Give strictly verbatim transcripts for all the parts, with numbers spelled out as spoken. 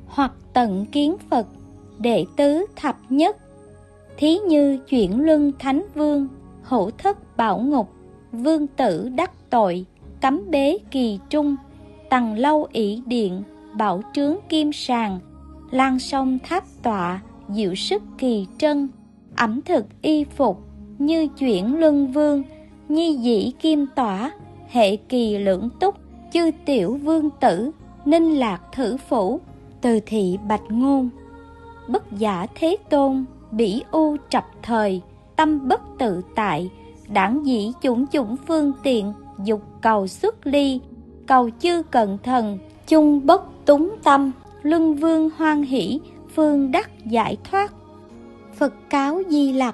hoặc tận kiến Phật, đệ tứ thập nhất. Thí như chuyển luân thánh vương, hữu thất bảo ngục, vương tử đắc tội, cấm bế kỳ trung, tầng lâu ỷ điện, bảo trướng kim sàng, lan sông tháp tọa, diệu sức kỳ trân, ẩm thực y phục, như chuyển luân vương, nhi dĩ kim tỏa, hệ kỳ lưỡng túc, chư tiểu vương tử, ninh lạc thử phủ, từ thị bạch ngôn. Bất giả thế tôn, bỉ u trập thời, tâm bất tự tại, đảng dĩ chủng chủng phương tiện, dục cầu xuất ly, cầu chư cận thần, chung bất túng tâm, luân vương hoan hỷ, phương đắc giải thoát. Phật cáo Di Lặc,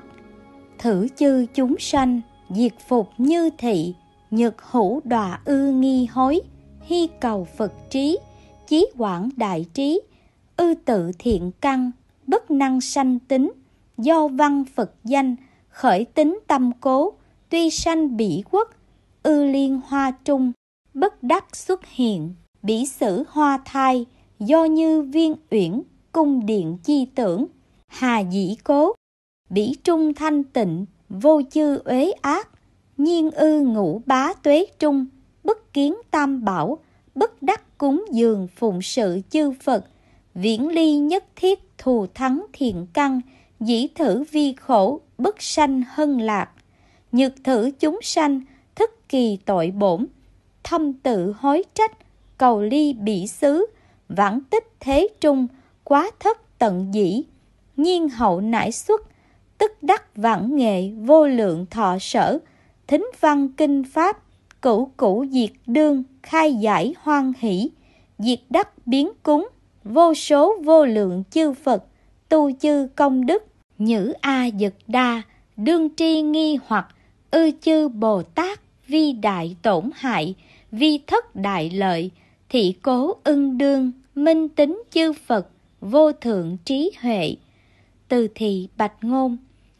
thử chư chúng sanh, diệt phục như thị, nhược hữu đọa ư nghi hối, hy cầu Phật trí, chí quảng đại trí, ư tự thiện căn, bất năng sanh tính, do văn Phật danh, khởi tính tâm cố, tuy sanh bỉ quốc, ư liên hoa trung, bất đắc xuất hiện, bỉ sử hoa thai, do như viên uyển, cung điện chi tưởng, hà dĩ cố, bỉ trung thanh tịnh, vô chư uế ác, nhiên ư ngũ bá tuế trung, bất kiến tam bảo, bất đắc cúng dường phụng sự chư Phật, viễn ly nhất thiết thù thắng thiện căn, dĩ thử vi khổ, bất sanh hân lạc, nhược thử chúng sanh, thức kỳ tội bổn, thâm tự hối trách, cầu ly bỉ xứ, vãng tích thế trung, quá thất tận dĩ, nhiên hậu nải xuất, tức đắc vãng nghệ vô lượng thọ sở, thính văn kinh pháp, cửu cửu diệt đương, khai giải hoan hỷ, diệt đắc biến cúng, vô số vô lượng chư Phật, tu chư công đức, nhữ a dật đa, đương tri nghi hoặc, ư chư Bồ Tát, vi đại tổn hại, vi thất đại lợi, thị cố ưng đương, minh tính chư Phật, vô thượng trí huệ. Từ thị bạch ngôn,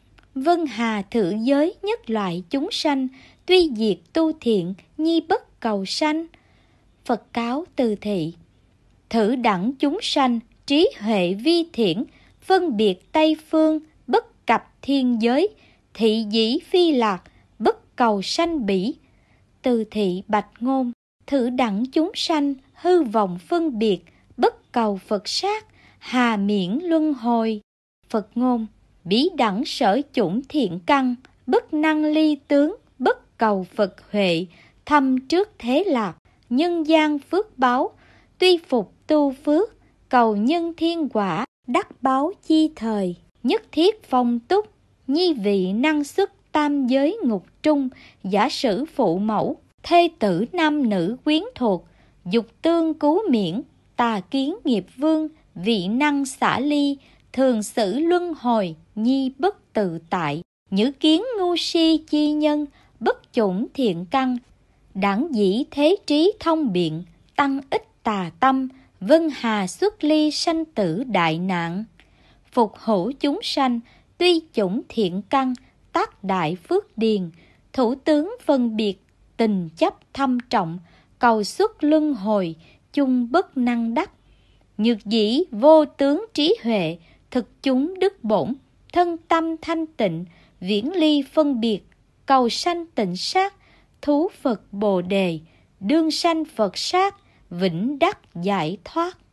vân hà thử giới nhất loại chúng sanh, tuy diệt tu thiện, nhi bất cầu sanh. Phật cáo từ thị, thử đẳng chúng sanh, trí huệ vi thiện, phân biệt tây phương, bất cập thiên giới, thị dĩ phi lạc, bất cầu sanh bỉ. Từ thị bạch ngôn, thử đẳng chúng sanh, hư vọng phân biệt, bất cầu Phật sát, hà miễn luân hồi. Phật ngôn, bí đẳng sở chủng thiện căn, bất năng ly tướng, bất cầu Phật huệ, thâm trước thế lạc, nhân gian phước báo, tuy phục tu phước, cầu nhân thiên quả, đắc báo chi thời, nhất thiết phong túc, nhi vị năng xuất tam giới ngục trung, giả sử phụ mẫu, thê tử nam nữ quyến thuộc, dục tương cứu miễn, tà kiến nghiệp vương, vị năng xả ly, thường xử luân hồi, nhi bất tự tại, nhữ kiến ngu si chi nhân, bất chủng thiện căn, đẳng dĩ thế trí thông biện, tăng ích tà tâm, vân hà xuất ly sanh tử đại nạn. Phục hữu chúng sanh, tuy chủng thiện căn, tác đại phước điền, thủ tướng phân biệt, tình chấp thâm trọng, cầu xuất luân hồi, chung bất năng đắc. Nhược dĩ vô tướng trí huệ, thực chúng đức bổn, thân tâm thanh tịnh, viễn ly phân biệt, cầu sanh tịnh sát, thú Phật Bồ đề, đương sanh Phật sát, vĩnh đắc giải thoát.